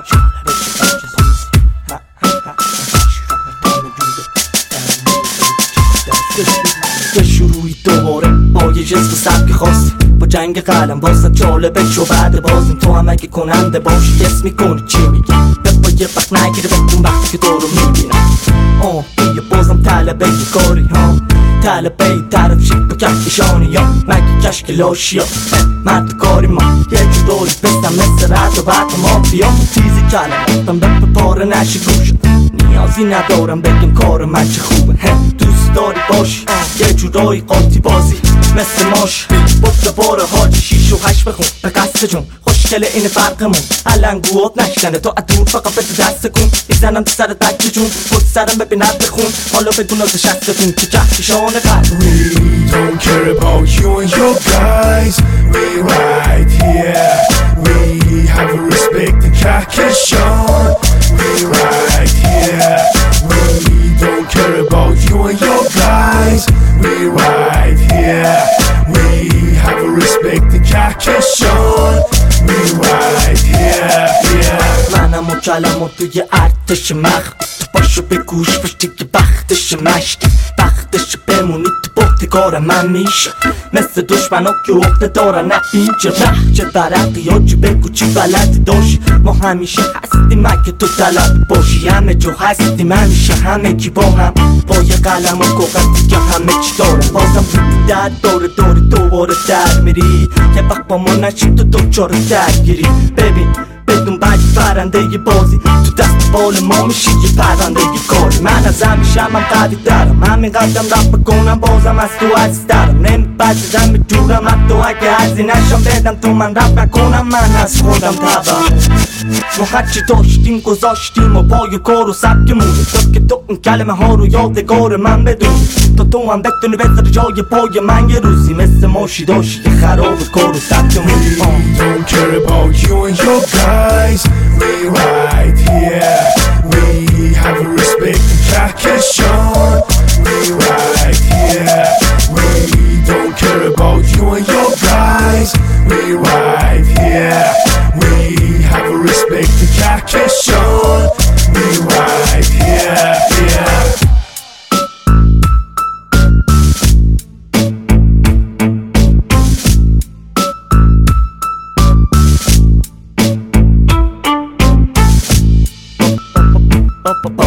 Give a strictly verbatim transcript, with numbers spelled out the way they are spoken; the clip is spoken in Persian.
به شروعی دوباره با یه جست و سبک خاصی با جنگ قلم واسه جالبه شو بعد بازیم تو هم اگه کننده باشی حس میکنی چی میگی به با یه وقت نگیره بهتون وقتی که دارو میبینم آه یه بازم طلبه یه کاری ها طلبه ای طرف شید با کهکشانی یا مگه کشک لاشی ها مرد کاری ما یه جدایی بستم مثل رد و بعد مافیا تیزی کلماتم به پاره نشی گوش نیازی ندارم بگم کار من چه خوبه دوست داری باشی یه جورایی قاطی بازی مثل ماش بود باره حاجی شیش و هشت بخون به قصد جون خوشگله این فرقمون علنگوات نشکنه تو ادور فقط بده دست کن میزنم تو سرت بک جون بود سرم ببیند بخون حالا بدون از شستتون که کهکشان قلب We don't care about you and your guys. We right here. We have a respect and kehkeshan. We right here. We don't care about you and your guys. We right here. We have a respect and kehkeshan. We right here. Yeah. منم و کلمات توی ارتش مخفی تو باشو به گوش باش دیگه وقتش مشتی وقتش بمونی تو بختگار من میشه مثل دشمنا که عقده دارن نه اینجا رهجه برقی یا جی بگو چی بلدی داشی ما همیشه هستیم اگه تو طلب باشی همه جو هستیم همیشه همه کی با هم با یه قلم و کاغذ دیگه همه چی دارم بازم بیدی در داره داری دوباره در میری یه وقت با ما نشید تو دوچار درگیری ببین بدون بگی برنده یه بازی تو دست بال ما میشی یه پرنده یه کاری من از همیشه هم قدی دارم همین قدم رپ بکنم بازم از تو عزیز دارم نمیبجزم میجورم حتی اگه عزی نشم بدم تو من رپ نکنم من از خودم تبا ما هرچی داشتیم گذاشتیم و پای کار و سبکمون تا که تو اون کلمه ها رو یادگار من بدونی تا تو هم بتونی بذار جای پای من یه روزی مثل ماشی داشتی که خراب کار و سبکمون We don't care about you and your guys. We right here. We have a respect and kehkeshan. We right here. We don't care about you and your guys. We right here. We have a respect and kehkeshan. We right here. Yeah. Ba ba ba